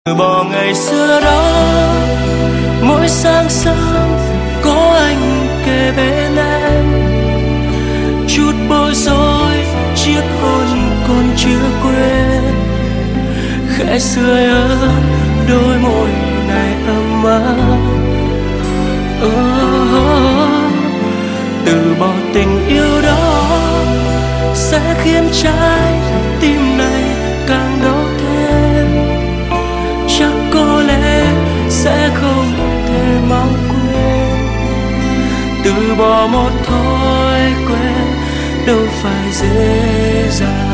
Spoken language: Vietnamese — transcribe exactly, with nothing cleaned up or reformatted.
Từ bỏ ngày xưa đó, mỗi sáng sớm có anh kề bên em, chút bối rối chiếc hôn còn chưa quên, khẽ sưởi ấm đôi môi này ấm áp. Oh, từ bỏ tình yêu đó sẽ khiến trái tim này càng đau thêm, chắc có lẽ sẽ không thể mau quên. Từ bỏ một thói quen đâu phải dễ dàng.